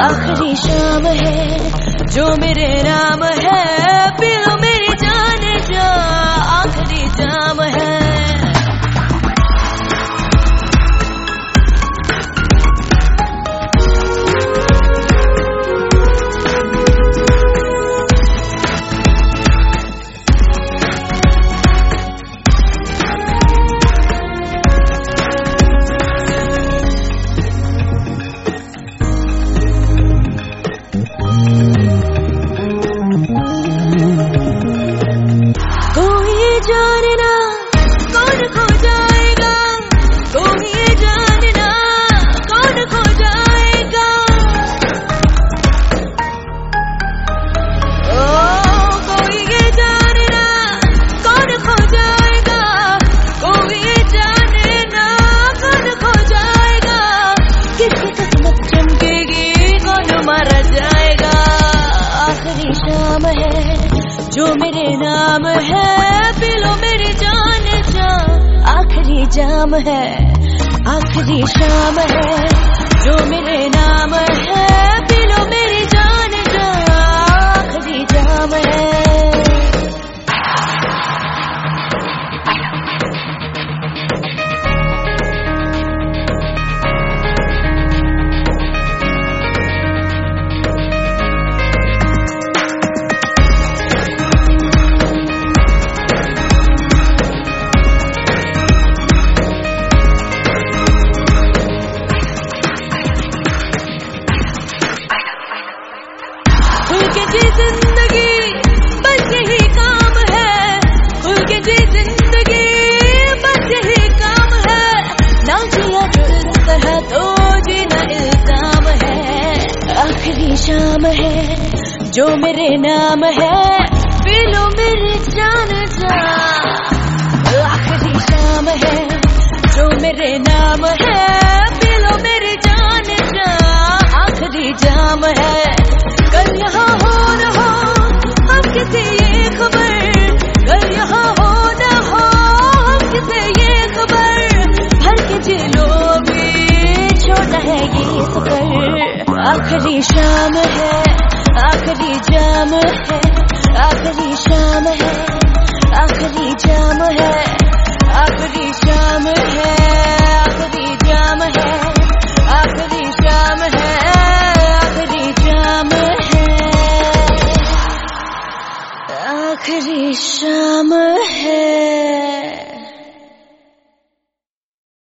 आखिरी शाम है जो मेरे नाम है, पी लो मेरी जान जा, आखिरी जाम है। जानना कौन खो जाएगा, कोई ये जानना कौन खो जाएगा। ओ कोई ये जानना कौन खो जाएगा, कोई ये जानना कौन खो जाएगा। किसकी किस्मत चमकेगी, कौन मारा जाएगा। आखिरी शाम है जो मेरे नाम है, पी लो मेरी जान जा, आखिरी जाम है। आखिरी शाम है जो मेरे नाम है, पी लो मेरी जान जा, आखिरी जाम है। खुल के जी जिंदगी बस यही काम है, खुल के जी जिंदगी बस यही काम है। ना जिया जो इस तरह तो जीना इल्जाम है। आखिरी शाम है जो मेरे नाम है, पी लो मेरी जान जा। आखिरी शाम है जो मेरे नाम है, पी लो मेरी जान जा, आखिरी जाम है। कल यहाँ हो न हो हम किसे ये खबर, कल यहाँ हो न हो हम किसे ये खबर। भर के जी लो भी छोटा है ये सफर। आखिरी शाम है, आखिरी जाम है, आखिरी शाम है, आखिरी जाम है, आखिरी शाम है, आखिरी